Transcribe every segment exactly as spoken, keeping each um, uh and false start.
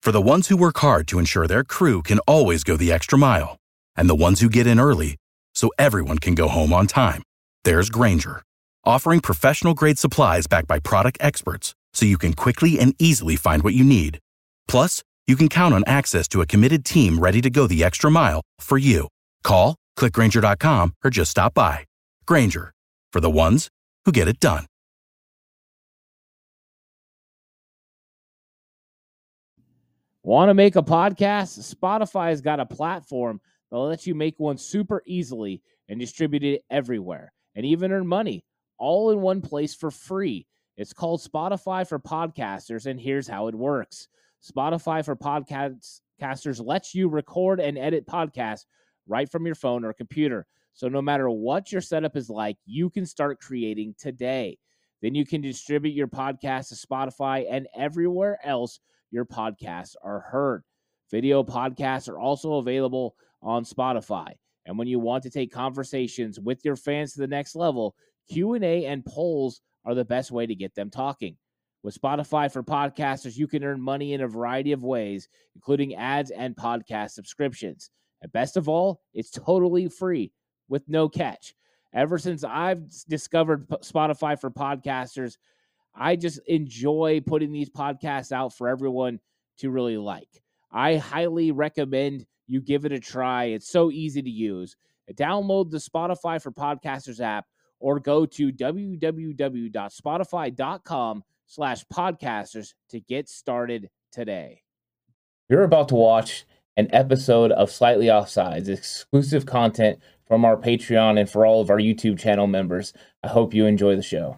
For the ones who work hard to ensure their crew can always go the extra mile, and the ones who get in early so everyone can go home on time, there's Grainger, offering professional-grade supplies backed by product experts so you can quickly and easily find what you need. Plus, you can count on access to a committed team ready to go the extra mile for you. Call, click Grainger dot com, or just stop by. Grainger, for the ones who get it done. Want to make a podcast? Spotify has got a platform that lets you make one super easily and distribute it everywhere, and even earn money all in one place for free. It's called Spotify for Podcasters, and here's how it works. Spotify for Podcasters lets you record and edit podcasts right from your phone or computer. So no matter what your setup is like, you can start creating today. Then you can distribute your podcast to Spotify and everywhere else your podcasts are heard. Video podcasts are also available on Spotify. And when you want to take conversations with your fans to the next level, Q and A and polls are the best way to get them talking. With Spotify for Podcasters, you can earn money in a variety of ways, including ads and podcast subscriptions. And best of all, it's totally free with no catch. Ever since I've discovered Spotify for Podcasters, I just enjoy putting these podcasts out for everyone to really like. I highly recommend you give it a try. It's so easy to use. Download the Spotify for Podcasters app or go to www.spotify.com slash podcasters to get started today. You're about to watch an episode of Slightly Offsides, exclusive content from our Patreon and for all of our YouTube channel members. I hope you enjoy the show.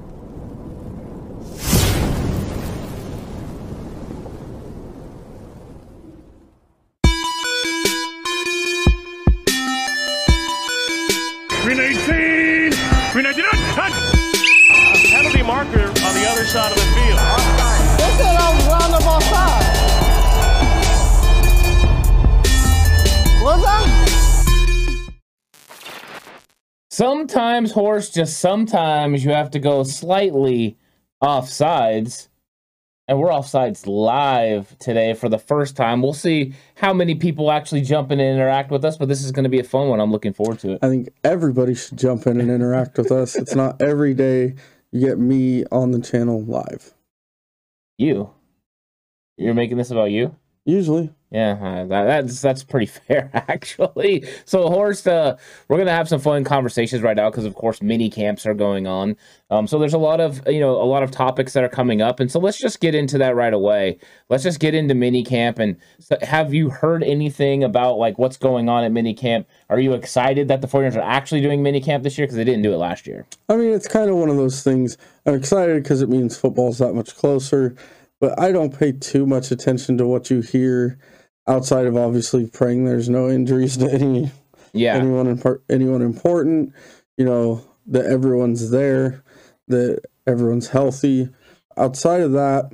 Green eighteen! Green eighteen! A penalty marker on the other side of the field. They said I was round up offside. Was I? Sometimes, Horse, just sometimes you have to go slightly offsides. And we're offsides live today for the first time. We'll see how many people actually jump in and interact with us, but this is going to be a fun one. I'm looking forward to it. I think everybody should jump in and interact with us. It's not every day you get me on the channel live. You? You're making this about you? Usually. Yeah, uh, that, that's that's pretty fair, actually. So, Horst, uh, we're going to have some fun conversations right now because, of course, mini camps are going on. Um, so there's a lot of, you know, a lot of topics that are coming up. And so let's just get into that right away. Let's just get into mini camp. And so have you heard anything about, like, what's going on at mini camp? Are you excited that the 49ers are actually doing mini camp this year? Because they didn't do it last year. I mean, it's kind of one of those things. I'm excited because it means football's that much closer. But I don't pay too much attention to what you hear outside of obviously praying there's no injuries to any yeah. anyone impor- anyone important, you know, that everyone's there, that everyone's healthy. Outside of that,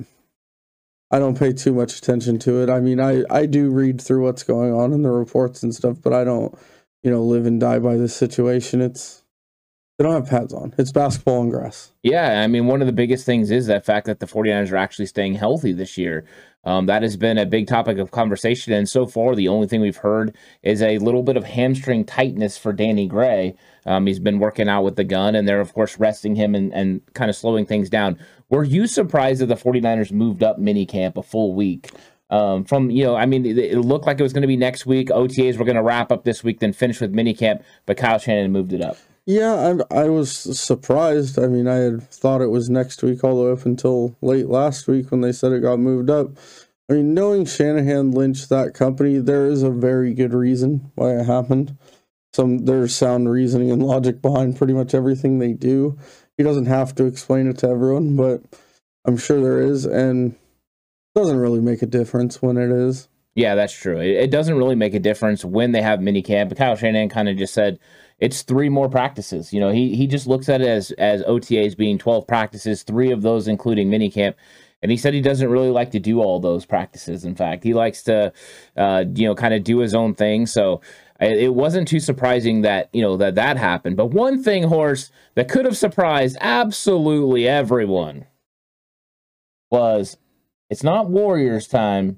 I don't pay too much attention to it. I mean, I, I do read through what's going on in the reports and stuff, but I don't, you know, live and die by this situation. It's They don't have pads on. It's basketball on grass. Yeah, I mean, one of the biggest things is that fact that the 49ers are actually staying healthy this year. Um, that has been a big topic of conversation, and so far the only thing we've heard is a little bit of hamstring tightness for Danny Gray. Um, he's been working out with the gun, and they're, of course, resting him and, and kind of slowing things down. Were you surprised that the 49ers moved up minicamp a full week? Um, from, you know, I mean, it, it looked like it was going to be next week. O T As were going to wrap up this week, then finish with minicamp, but Kyle Shanahan moved it up. Yeah, I, I was surprised. I mean, I had thought it was next week all the way up until late last week when they said it got moved up. I mean, knowing Shanahan lynched that company, there is a very good reason why it happened. Some There's sound reasoning and logic behind pretty much everything they do. He doesn't have to explain it to everyone, but I'm sure there is, and it doesn't really make a difference when it is. Yeah, that's true. It, it doesn't really make a difference when they have minicamp. But Kyle Shanahan kind of just said, it's three more practices. You know, he he just looks at it as, as O T As being twelve practices, three of those including minicamp. And he said he doesn't really like to do all those practices. In fact, he likes to, uh, you know, kind of do his own thing. So it wasn't too surprising that, you know, that that happened. But one thing, Horse, that could have surprised absolutely everyone was it's not Warriors time,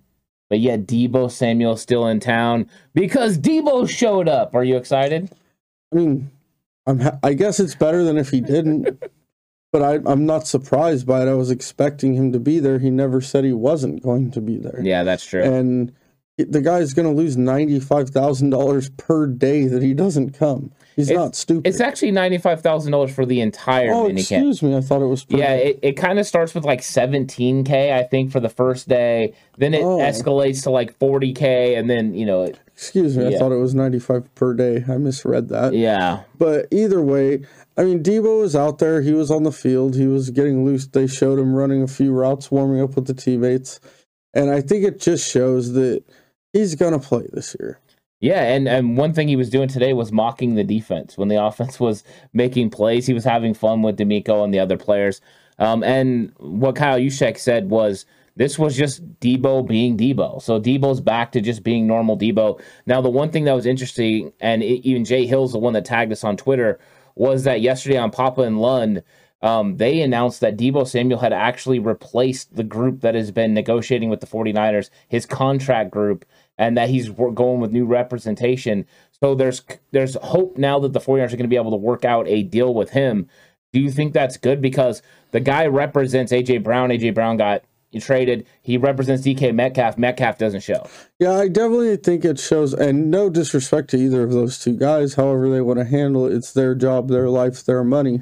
but yet Deebo Samuel's still in town because Deebo showed up. Are you excited? I mean, I'm ha- I guess it's better than if he didn't, but I, I'm not surprised by it. I was expecting him to be there. He never said he wasn't going to be there. Yeah, that's true. And the guy's going to lose ninety-five thousand dollars per day that he doesn't come. He's it's, not stupid. It's actually ninety-five thousand dollars for the entire oh, minicamp. excuse me. I thought it was per Yeah, day. it, it kind of starts with like seventeen K, I think, for the first day. Then it Oh. escalates to like forty K, and then, you know. It, Excuse me. yeah. I thought it was ninety-five per day. I misread that. Yeah. But either way, I mean, Deebo was out there. He was on the field. He was getting loose. They showed him running a few routes, warming up with the teammates. And I think it just shows that he's going to play this year. Yeah, and, and one thing he was doing today was mocking the defense. When the offense was making plays, he was having fun with D'Amico and the other players. Um, and what Kyle Juszczyk said was, this was just Deebo being Deebo. So Deebo's back to just being normal Deebo. Now, the one thing that was interesting, and it, even Jay Hill's the one that tagged us on Twitter, was that yesterday on Papa and Lund, um, they announced that Deebo Samuel had actually replaced the group that has been negotiating with the 49ers, his contract group, and that he's going with new representation. So there's there's hope now that the 49ers are going to be able to work out a deal with him. Do you think that's good? Because the guy represents A J Brown. A J Brown got traded. He represents D K Metcalf. Metcalf doesn't show. Yeah, I definitely think it shows, and no disrespect to either of those two guys, however they want to handle it. It's their job, their life, their money.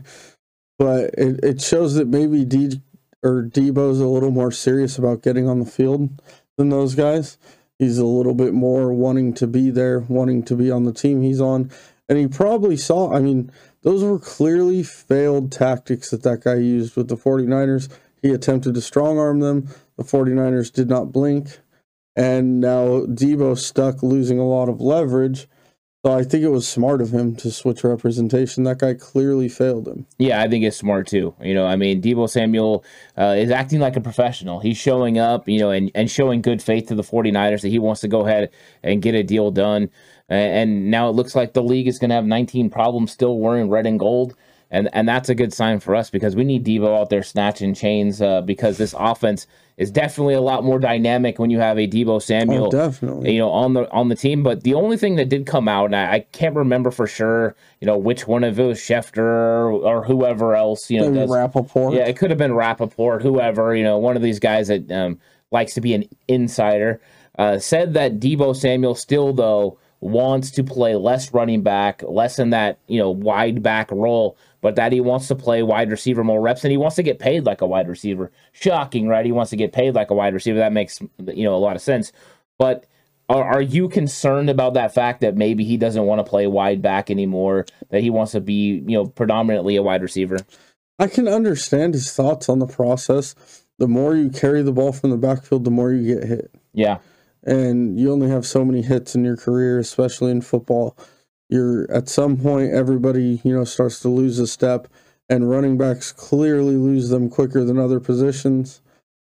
But it, it shows that maybe D or Deebo's a little more serious about getting on the field than those guys. He's a little bit more wanting to be there, wanting to be on the team he's on. And he probably saw, I mean, those were clearly failed tactics that that guy used with the 49ers. He attempted to strong-arm them. The 49ers did not blink. And now Deebo's stuck losing a lot of leverage. So I think it was smart of him to switch representation. That guy clearly failed him. Yeah, I think it's smart too. You know, I mean, Deebo Samuel uh, is acting like a professional. He's showing up, you know, and, and showing good faith to the 49ers that he wants to go ahead and get a deal done. And now it looks like the league is going to have nineteen problems still wearing red and gold. And and that's a good sign for us because we need Deebo out there snatching chains uh, because this offense is definitely a lot more dynamic when you have a Deebo Samuel, oh, definitely. you know, on the on the team. But the only thing that did come out, and I, I can't remember for sure, you know, which one of it was Schefter or, or whoever else, you know, Maybe does, Rappaport. Yeah, it could have been Rappaport, whoever, you know, one of these guys that um, likes to be an insider, uh, said that Deebo Samuel still, though, wants to play less running back, less in that, you know, wide back role, but that he wants to play wide receiver more reps, and he wants to get paid like a wide receiver. Shocking, right? He wants to get paid like a wide receiver. That makes, you know, a lot of sense. But are, are you concerned about that fact that maybe he doesn't want to play wide back anymore, that he wants to be, you know, predominantly a wide receiver? I can understand his thoughts on the process. The more you carry the ball from the backfield, the more you get hit. Yeah. And you only have so many hits in your career, especially in football. You're at some point, everybody, you know, starts to lose a step, and running backs clearly lose them quicker than other positions.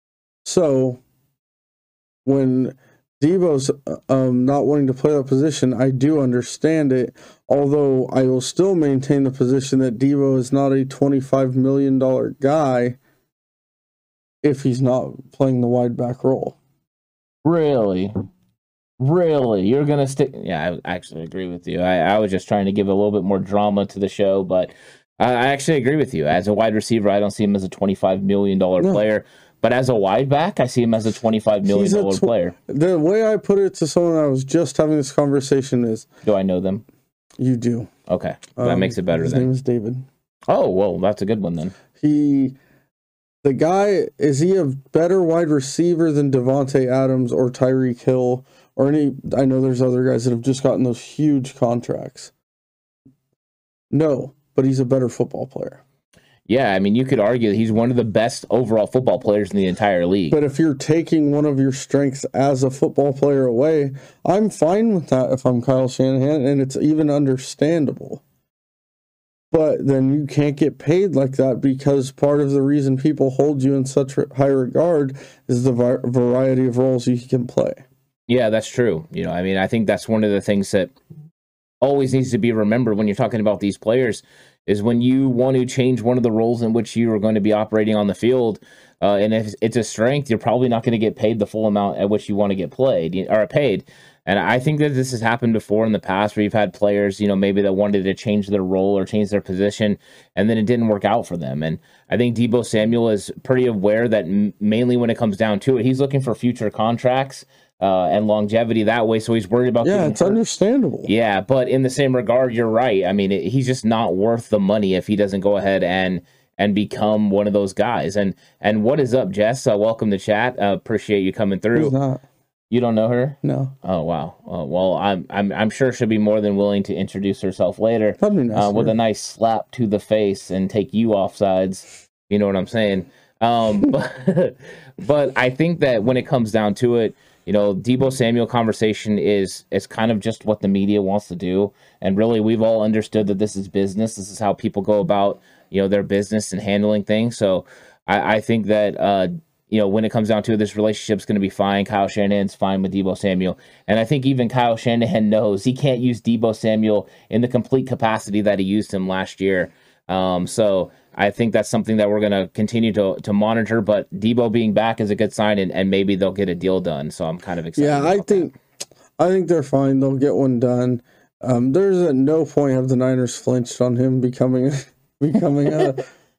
So when Deebo's um, not wanting to play that position, I do understand it, although I will still maintain the position that Deebo is not a twenty-five million dollars guy if he's not playing the wide back role. Really? Really? You're going to stick... Yeah, I actually agree with you. I, I was just trying to give a little bit more drama to the show, but I, I actually agree with you. As a wide receiver, I don't see him as a twenty-five million dollars No. player, but as a wide back, I see him as a twenty-five million dollars He's a tw- player. The way I put it to someone I was just having this conversation is, Do I know them? you do. Okay. That Um, makes it better His then. name is David. Oh, well, that's a good one then. He... The guy, is he a better wide receiver than Devontae Adams or Tyreek Hill or any? I know there's other guys that have just gotten those huge contracts. No, but he's a better football player. Yeah, I mean, you could argue that he's one of the best overall football players in the entire league. But if you're taking one of your strengths as a football player away, I'm fine with that if I'm Kyle Shanahan, and it's even understandable. But then you can't get paid like that because part of the reason people hold you in such high regard is the vi- variety of roles you can play. Yeah, that's true. You know, I mean, I think that's one of the things that always needs to be remembered when you're talking about these players. is when you want to change one of the roles in which you are going to be operating on the field. Uh, and if it's a strength, you're probably not going to get paid the full amount at which you want to get played or paid. And I think that this has happened before in the past where you've had players, you know, maybe that wanted to change their role or change their position, and then it didn't work out for them. And I think Deebo Samuel is pretty aware that m- mainly when it comes down to it, he's looking for future contracts uh, and longevity that way. So he's worried about yeah, it's hurt. Understandable. Yeah, but in the same regard, you're right. I mean, it, he's just not worth the money if he doesn't go ahead and and become one of those guys. And and what is up, Jess? Uh, welcome to chat. Uh, appreciate you coming through. Who's not? You don't know her? No. Oh wow. Uh, well, I'm I'm I'm sure she'll be more than willing to introduce herself later. That'd be nice, uh, with a nice slap to the face and take you off sides. You know what I'm saying? Um, but but I think that when it comes down to it, you know, Deebo Samuel conversation is is kind of just what the media wants to do, and really we've all understood that this is business. This is how people go about, you know, their business and handling things. So I, I think that uh, you know, when it comes down to it, this relationship's going to be fine. Kyle Shanahan's fine with Deebo Samuel, and I think even Kyle Shanahan knows he can't use Deebo Samuel in the complete capacity that he used him last year. Um, so I think that's something that we're going to continue to to monitor. But Deebo being back is a good sign, and, and maybe they'll get a deal done. So I'm kind of excited. Yeah, I think that. I think they're fine. They'll get one done. Um, there's at no point have the Niners flinched on him becoming becoming a,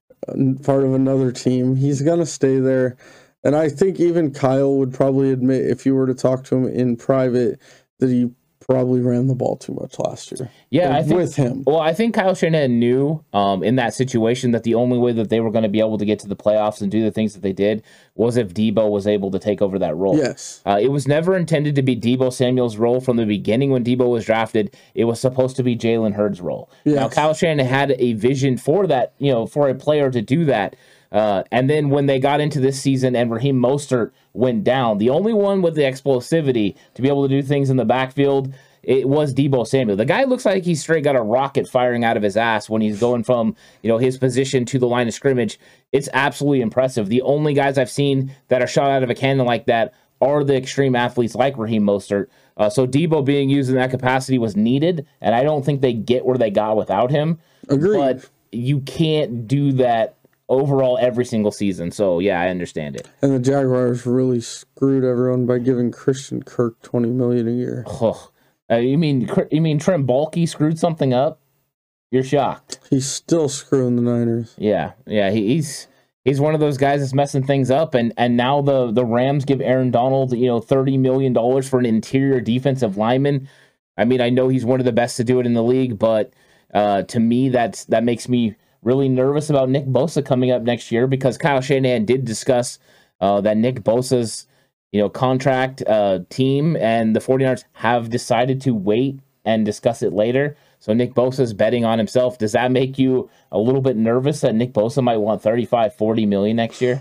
a part of another team. He's going to stay there. And I think even Kyle would probably admit, if you were to talk to him in private, that he probably ran the ball too much last year. Yeah, I think, with him. Well, I think Kyle Shanahan knew um, in that situation that the only way that they were going to be able to get to the playoffs and do the things that they did was if Deebo was able to take over that role. Yes. Uh, it was never intended to be Deebo Samuel's role from the beginning when Deebo was drafted. It was supposed to be Jalen Hurds' role. Yes. Now, Kyle Shanahan had a vision for that, you know, for a player to do that. Uh, and then when they got into this season and Raheem Mostert went down, the only one with the explosivity to be able to do things in the backfield, it was Deebo Samuel. The guy looks like he's straight got a rocket firing out of his ass when he's going from, you know, his position to the line of scrimmage. It's absolutely impressive. The only guys I've seen that are shot out of a cannon like that are the extreme athletes like Raheem Mostert. Uh, so Deebo being used in that capacity was needed, and I don't think they get where they got without him. Agreed. But you can't do that overall every single season. So yeah, I understand it. And the Jaguars really screwed everyone by giving Christian Kirk twenty million dollars a year. Oh, uh, you mean you mean Trent Baalke screwed something up? You're shocked. He's still screwing the Niners. Yeah, yeah, he, he's he's one of those guys that's messing things up, and and now the the Rams give Aaron Donald, you know, thirty million dollars for an interior defensive lineman. I mean, I know he's one of the best to do it in the league, but uh, to me, that's that makes me really nervous about Nick Bosa coming up next year, because Kyle Shanahan did discuss uh, that Nick Bosa's, you know, contract uh, team and the 49ers have decided to wait and discuss it later. So Nick Bosa's betting on himself. Does that make you a little bit nervous that Nick Bosa might want thirty-five, forty million next year?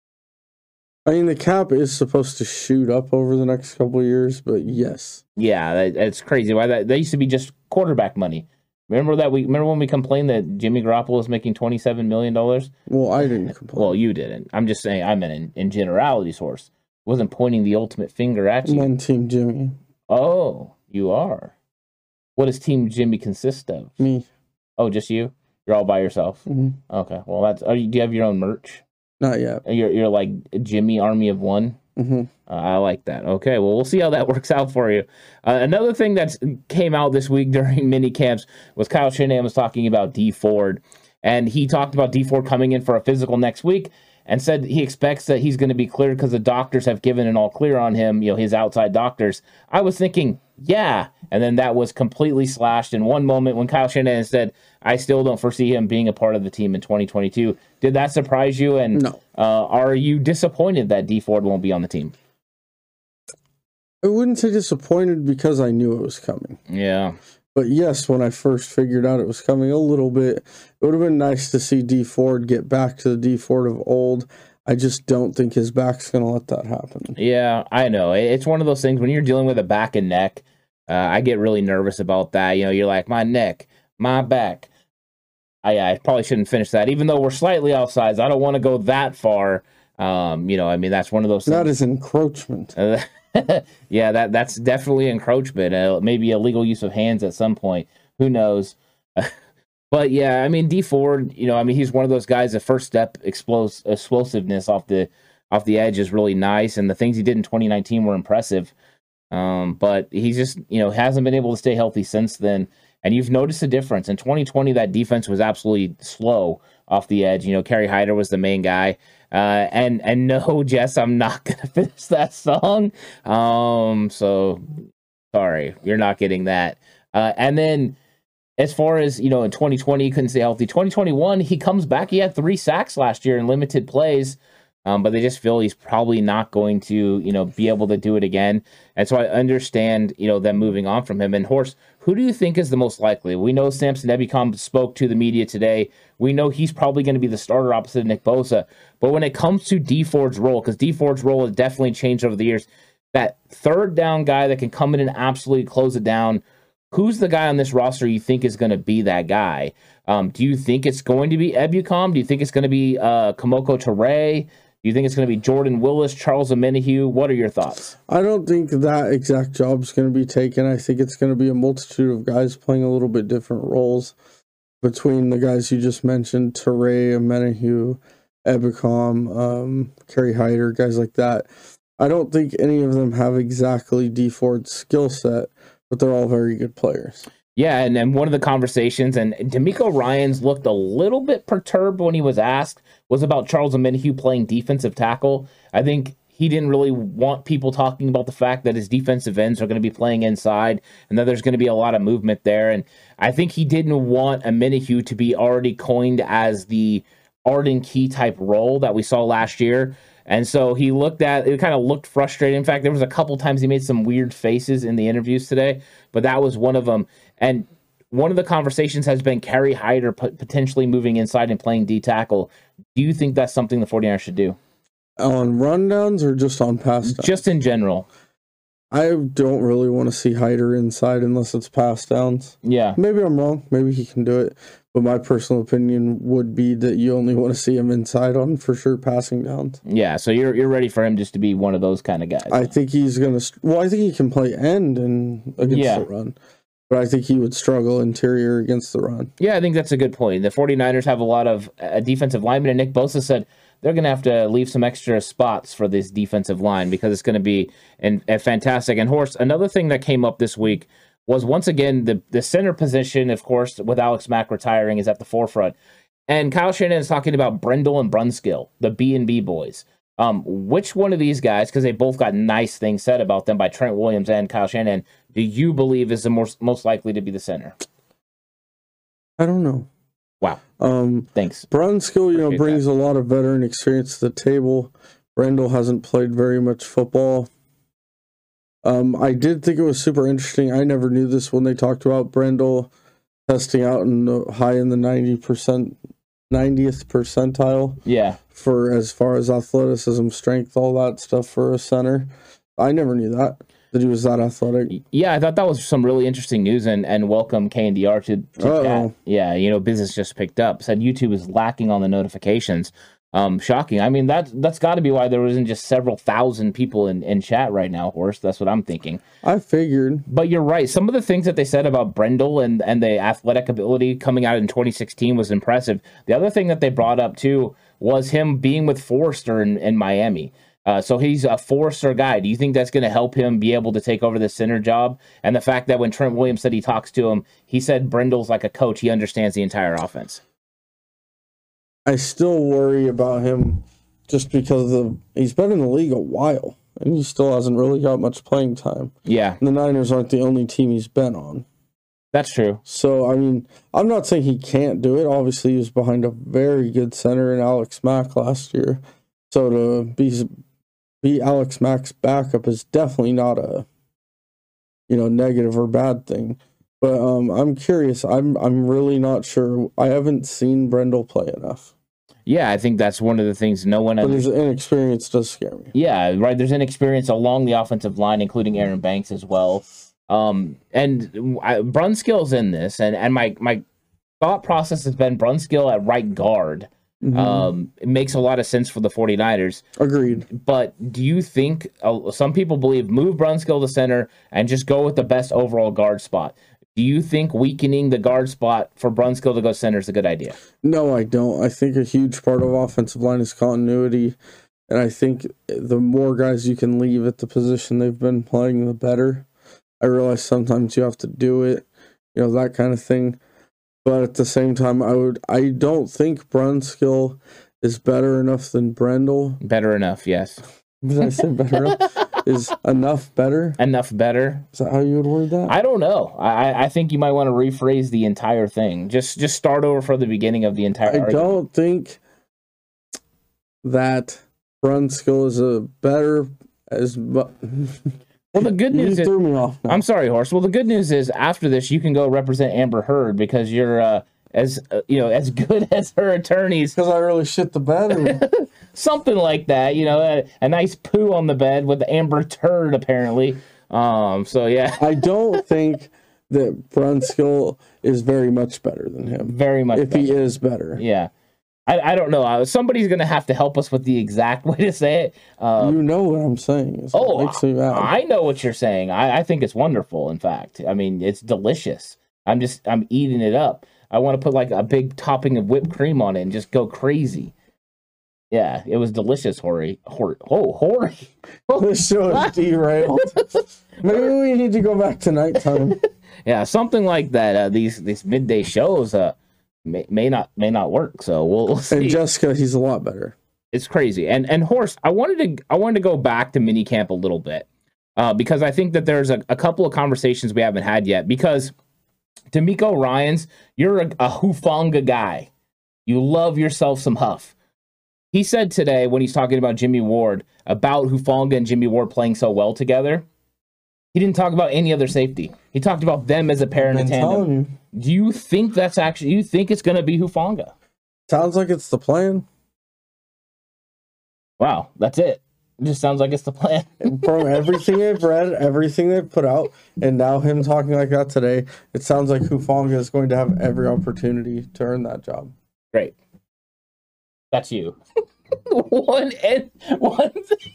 I mean, the cap is supposed to shoot up over the next couple of years, but yes. Yeah, that, that's crazy. Why that, that used to be just quarterback money. Remember that we remember when we complained that Jimmy Garoppolo was making twenty-seven million dollars? Well, I didn't complain. Well, you didn't. I'm just saying, I meant in, in generality source. Wasn't pointing the ultimate finger at you. I'm on Team Jimmy. Oh, you are. What does Team Jimmy consist of? Me. Oh, just you? You're all by yourself? Mm-hmm. Okay. Well, that's. Are you, do you have your own merch? Not yet. You're you're like Jimmy Army of One? Mm-hmm. Uh, I like that. Okay, well, we'll see how that works out for you. Uh, another thing that came out this week during mini camps was Kyle Shanahan was talking about Dee Ford, and he talked about Dee Ford coming in for a physical next week, and said he expects that he's going to be cleared because the doctors have given an all clear on him, you know, his outside doctors. I was thinking, yeah, and then that was completely slashed in one moment when Kyle Shanahan said, I still don't foresee him being a part of the team in twenty twenty-two. Did that surprise you? And no. uh, are you disappointed that Dee Ford won't be on the team? I wouldn't say disappointed because I knew it was coming. Yeah. But yes, when I first figured out it was coming a little bit, it would have been nice to see Dee Ford get back to the Dee Ford of old. I just don't think his back's going to let that happen. Yeah, I know. It's one of those things when you're dealing with a back and neck, uh, I get really nervous about that. You know, you're like, my neck, my back. I, I probably shouldn't finish that, even though we're slightly offsides. I don't want to go that far. Um, you know, I mean, that's one of those things. That is encroachment. Yeah, that that's definitely encroachment. Uh, maybe illegal use of hands at some point. Who knows? But yeah, I mean, D Ford, you know, I mean, he's one of those guys. The first step explos- explosiveness off the off the edge is really nice, and the things he did in twenty nineteen were impressive. Um, but he's just, you know, hasn't been able to stay healthy since then. And you've noticed a difference. In twenty twenty, that defense was absolutely slow off the edge. You know, Kerry Hyder was the main guy. Uh, and and no, Jess, I'm not gonna finish that song. Um, so sorry, you're not getting that. Uh, and then. As far as, you know, in twenty twenty, he couldn't stay healthy. twenty twenty-one, he comes back. He had three sacks last year in limited plays, um, but they just feel he's probably not going to, you know, be able to do it again. And so I understand, you know, them moving on from him. And Horst, who do you think is the most likely? We know Samson Ebukam spoke to the media today. We know he's probably going to be the starter opposite of Nick Bosa. But when it comes to D Ford's role, because D Ford's role has definitely changed over the years, that third down guy that can come in and absolutely close it down, who's the guy on this roster you think is going to be that guy? Um, do you think it's going to be Ebukam? Do you think it's going to be uh, Kamoko Ture? Do you think it's going to be Jordan Willis, Charles Omenihu? What are your thoughts? I don't think that exact job is going to be taken. I think it's going to be a multitude of guys playing a little bit different roles between the guys you just mentioned, Ture, Omenihu, Ebukam, um, Kerry Hyder, guys like that. I don't think any of them have exactly D Ford's skill set, but they're all very good players. Yeah, and then one of the conversations, and D'Amico Ryans looked a little bit perturbed when he was asked, was about Charles Omenihu playing defensive tackle. I think he didn't really want people talking about the fact that his defensive ends are going to be playing inside and that there's going to be a lot of movement there. And I think he didn't want Omenihu to be already coined as the Arden Key type role that we saw last year. And so he looked at it, kind of looked frustrated. In fact, there was a couple times he made some weird faces in the interviews today, but that was one of them. And one of the conversations has been Kerry Hyder potentially moving inside and playing D tackle. Do you think that's something the 49ers should do? On rundowns or just on pass downs? Just in general. I don't really want to see Hyder inside unless it's pass downs. Yeah. Maybe I'm wrong. Maybe he can do it. But my personal opinion would be that you only want to see him inside on for sure passing downs. Yeah, so you're you're ready for him just to be one of those kind of guys. I think he's going to... Well, I think he can play end and against yeah. the run. But I think he would struggle interior against the run. Yeah, I think that's a good point. The 49ers have a lot of uh, defensive linemen, and Nick Bosa said they're going to have to leave some extra spots for this defensive line because it's going to be an, a fantastic. And Horst, another thing that came up this week was once again the, the center position, of course, with Alex Mack retiring, is at the forefront. And Kyle Shanahan is talking about Brendel and Brunskill, the B and B boys. Um, which one of these guys, because they both got nice things said about them by Trent Williams and Kyle Shanahan, do you believe is the most, most likely to be the center? I don't know. Wow. Um, Thanks. Brunskill, you know, Appreciate brings that. a lot of veteran experience to the table. Brendel hasn't played very much football. Um, I did think it was super interesting. I never knew this when they talked about Brendel testing out in the high in the ninety percent, ninetieth percentile. Yeah. For as far as athleticism, strength, all that stuff for a center. I never knew that, that he was that athletic. Yeah, I thought that was some really interesting news, and, and welcome K N D R to, to chat. Yeah, you know, business just picked up. Said YouTube is lacking on the notifications. Um, shocking. I mean, that, that's got to be why there isn't just several thousand people in, in chat right now, Horst. That's what I'm thinking. I figured. But you're right. Some of the things that they said about Brendel and, and the athletic ability coming out in twenty sixteen was impressive. The other thing that they brought up, too, was him being with Forrester in, in Miami. Uh, so he's a four-star guy. Do you think that's going to help him be able to take over the center job? And the fact that when Trent Williams said he talks to him, he said Brendel's like a coach. He understands the entire offense. I still worry about him just because of he's been in the league a while, and he still hasn't really got much playing time. Yeah. And the Niners aren't the only team he's been on. That's true. So, I mean, I'm not saying he can't do it. Obviously, he was behind a very good center in Alex Mack last year. So to be, be Alex Mack's backup is definitely not a, you know, negative or bad thing. But um, I'm curious. I'm I'm really not sure. I haven't seen Brendel play enough. Yeah, I think that's one of the things no one... But his inexperience does scare me. Yeah, right. There's inexperience along the offensive line, including Aaron Banks as well. Um, and I, Brunskill's in this, and, and my, my thought process has been Brunskill at right guard. Mm-hmm. Um, it makes a lot of sense for the 49ers. Agreed. But do you think... Uh, some people believe move Brunskill to center and just go with the best overall guard spot. Do you think weakening the guard spot for Brunskill to go center is a good idea? No, I don't. I think a huge part of offensive line is continuity. And I think the more guys you can leave at the position they've been playing, the better. I realize sometimes you have to do it, you know, that kind of thing. But at the same time, I would, I don't think Brunskill is better enough than Brendel. Better enough, yes. Did I say better enough? Is enough better? Enough better. Is that how you would word that? I don't know. I, I think you might want to rephrase the entire thing. Just just start over from the beginning of the entire I argument. don't think that Brunskill is a better as but Well, the good news you is threw me off now. I'm sorry, Horse. Well, the good news is after this, you can go represent Amber Heard because you're uh, as uh, you know as good as her attorneys. Because I really shit the bed. Something like that, you know, a, a nice poo on the bed with the Amber Turd, apparently. Um, so yeah, I don't think that Brunskill is very much better than him. very much. If better. he is better. Yeah, I, I don't know. Uh, Somebody's gonna have to help us with the exact way to say it. Uh, You know what I'm saying. It's oh, makes me mad. I know what you're saying. I, I think it's wonderful. In fact, I mean, it's delicious. I'm just, I'm eating it up. I want to put like a big topping of whipped cream on it and just go crazy. Yeah, it was delicious, Hori. Hori. Oh, Hori. This show is derailed. Maybe we need to go back to nighttime. Yeah, something like that. Uh, these these midday shows uh may, may not may not work. So we'll, we'll see. And Jessica, he's a lot better. It's crazy. And and Horse, I wanted to I wanted to go back to minicamp a little bit uh, because I think that there's a, a couple of conversations we haven't had yet. Because D'Amico Ryans, you're a, a Hufanga guy. You love yourself some Huff. He said today when he's talking about Jimmy Ward about Hufanga and Jimmy Ward playing so well together, he didn't talk about any other safety. He talked about them as a pair in a I'm telling tandem. you. Do you think that's actually? You think it's going to be Hufanga? Sounds like it's the plan. Wow, that's it. It just sounds like it's the plan. From everything I've read, everything they've put out, and now him talking like that today, it sounds like Hufanga is going to have every opportunity to earn that job. Great. That's you. one and one.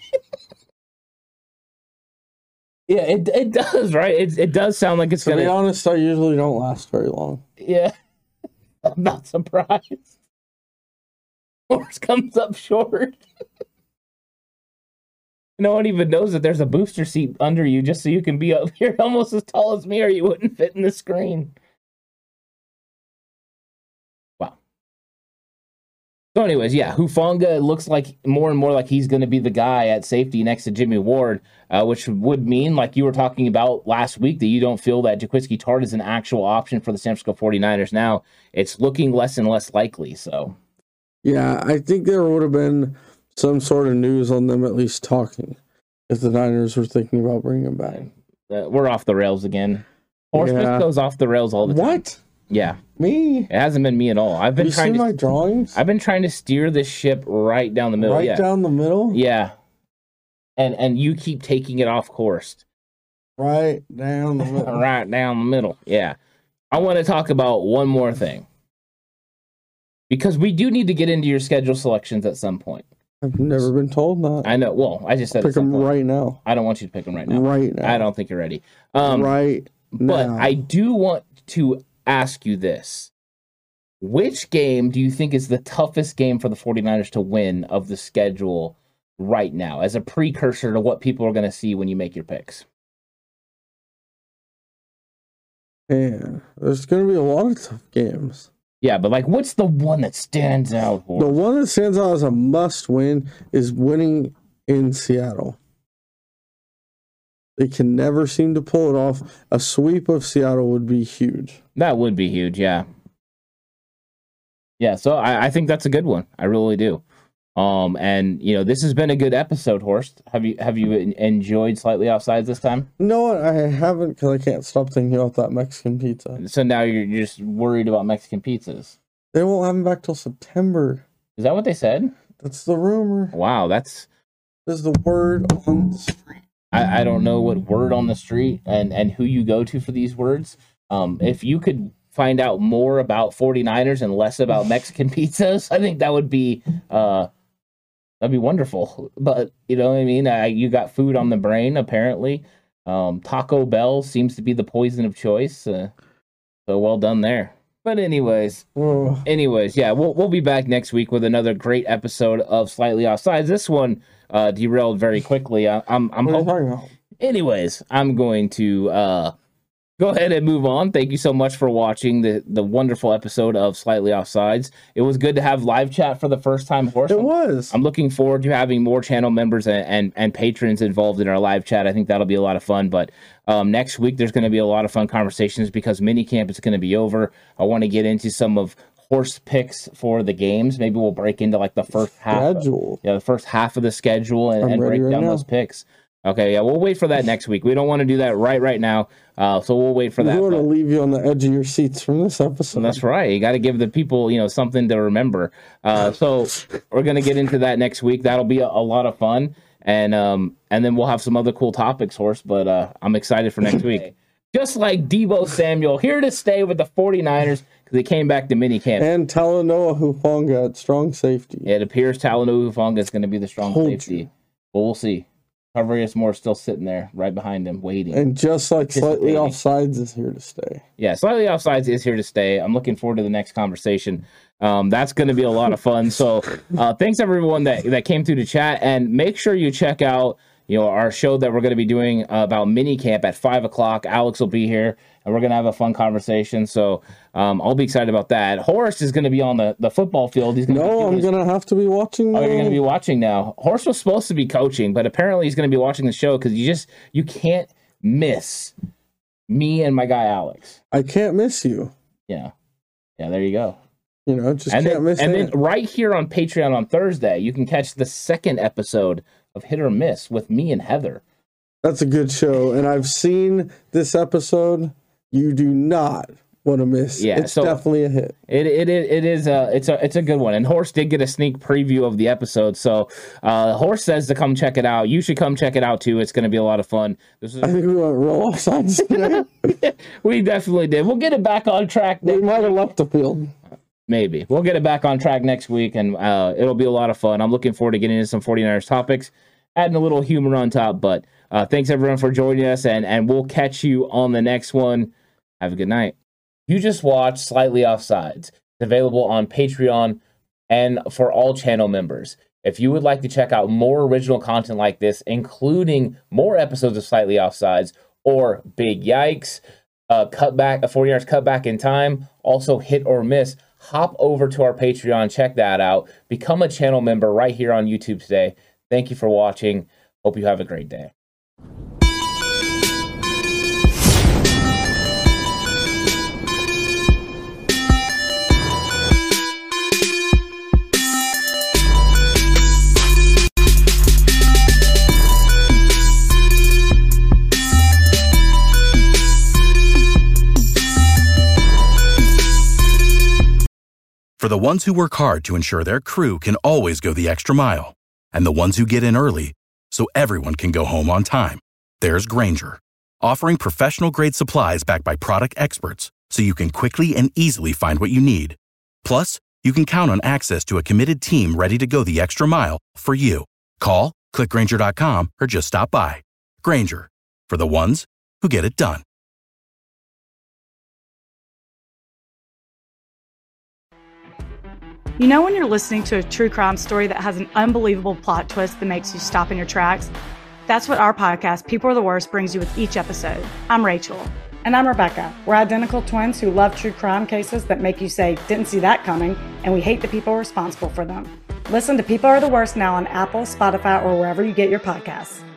Yeah, it it does, right? It it does sound like it's To gonna. be honest, I usually don't last very long. Yeah, I'm not surprised. Horse comes up short. No one even knows that there's a booster seat under you just so you can be up here almost as tall as me or you wouldn't fit in the screen. Wow. So anyways, yeah, Hufanga looks like more and more like he's going to be the guy at safety next to Jimmy Ward, uh, which would mean, like you were talking about last week, that you don't feel that Jaquiski Tartt is an actual option for the San Francisco forty-niners now. It's looking less and less likely, so. Yeah, I think there would have been some sort of news on them at least talking if the Niners were thinking about bringing him back. Uh, we're off the rails again. Horse Yeah. goes off the rails all the time. What? Yeah, Me? it hasn't been me at all. I've been You see trying to. my drawings? I've been trying to steer this ship right down the middle. Right yeah, down the middle? yeah, and and you keep taking it off course. Right down the middle. Right down the middle. Yeah, I want to talk about one more thing because we do need to get into your schedule selections at some point. I've never been told that. I know. Well, I just said at Pick some them point. right now. I don't want you to pick them right now. Right now. I don't think you're ready. Um, right But now. I do want to ask you this. Which game do you think is the toughest game for the forty-niners to win of the schedule right now as a precursor to what people are going to see when you make your picks? Yeah, there's going to be a lot of tough games. Yeah, but like what's the one that stands out for? The one that stands out as a must win is winning in Seattle. They can never seem to pull it off. A sweep of Seattle would be huge. That would be huge, yeah. Yeah, so I, I think that's a good one. I really do. Um, and you know, this has been a good episode, Horst. Have you have you enjoyed Slightly Outside this time? No, I haven't because I can't stop thinking about that Mexican pizza. So now you're just worried about Mexican pizzas. They won't have them back till September. Is that what they said? That's the rumor. Wow, that's That's the word on the street. I, I don't know what word on the street and, and who you go to for these words. Um, if you could find out more about forty-niners and less about Mexican pizzas, I think that would be uh, that'd be wonderful. But you know what I mean? Uh, you got food on the brain apparently. Um, Taco Bell seems to be the poison of choice. Uh, So well done there. But anyways, Whoa. anyways, yeah, we'll we'll be back next week with another great episode of Slightly Offsides. This one uh, derailed very quickly. I, I'm I'm What are you hoping. talking about? Anyways, I'm going to uh, go ahead and move on. Thank you so much for watching the the wonderful episode of Slightly Offsides. It was good to have live chat for the first time, Horse. It was. I'm looking forward to having more channel members and, and, and patrons involved in our live chat. I think that'll be a lot of fun. But um, next week, there's going to be a lot of fun conversations because minicamp is going to be over. I want to get into some of Horse picks for the games. Maybe we'll break into like the first half. Schedule. Yeah, the first half of the schedule and, I'm and ready break right down now. those picks. Okay, yeah, we'll wait for that next week. We don't want to do that right right now. Uh, so we'll wait for We that. want to but- leave you on the edge of your seats from this episode. That's right. You got to give the people, you know, something to remember. Uh, so we're gonna get into that next week. That'll be a, a lot of fun, and um, and then we'll have some other cool topics, Horse. But uh, I'm excited for next week. Just like Deebo Samuel, here to stay with the 49ers because he came back to minicamp. And Talanoa Hufanga at strong safety. It appears Talanoa Hufanga is going to be the strong Told safety. you. But we'll see. Carvarius Moore still sitting there right behind him, waiting. And just like slightly Anticipating. offsides is here to stay. Yeah, Slightly Offsides is here to stay. I'm looking forward to the next conversation. Um, that's going to be a lot of fun. So uh, thanks everyone that, that came through the chat, and make sure you check out you know our show that we're going to be doing uh, about minicamp at five o'clock. Alex will be here, and we're going to have a fun conversation. So um, I'll be excited about that. Horace is going to be on the, the football field. He's gonna be No, doing I'm his- going to have to be watching. Oh, you're going to the- be watching now. Horse was supposed to be coaching, but apparently he's going to be watching the show because you just you can't miss me and my guy Alex. I can't miss you. Yeah, yeah. There you go. You know, just And can't then, miss and it. then right here on Patreon on Thursday, you can catch the second episode of Hit or Miss with me and Heather. That's a good show, and I've seen this episode. You do not want to miss. Yeah, it's so- definitely a hit. It it it it is a it's a it's a good one. And Horse did get a sneak preview of the episode, so uh, Horse says to come check it out. You should come check it out too. It's going to be a lot of fun. This is I think we went real offsides today. we definitely did. We'll get it back on track. We Next, might have left the field. maybe we'll get it back on track next week, and uh, it'll be a lot of fun. I'm looking forward to getting into some 49ers topics, adding a little humor on top. But uh, thanks everyone for joining us, and and we'll catch you on the next one. Have a good night. You just watched Slightly Offsides. It's available on Patreon and for all channel members. If you would like to check out more original content like this, including more episodes of Slightly Offsides or Big Yikes, uh, cut back, a forty yards cut back in time, also Hit or Miss, hop over to our Patreon, check that out. Become a channel member right here on YouTube today. Thank you for watching. Hope you have a great day. For the ones who work hard to ensure their crew can always go the extra mile, and the ones who get in early so everyone can go home on time, there's Grainger, offering professional-grade supplies backed by product experts so you can quickly and easily find what you need. Plus, you can count on access to a committed team ready to go the extra mile for you. Call, click Grainger dot com, or just stop by. Grainger, for the ones who get it done. You know when you're listening to a true crime story that has an unbelievable plot twist that makes you stop in your tracks? That's what our podcast, People Are the Worst, brings you with each episode. I'm Rachel. And I'm Rebecca. We're identical twins who love true crime cases that make you say, didn't see that coming, and we hate the people responsible for them. Listen to People Are the Worst now on Apple, Spotify, or wherever you get your podcasts.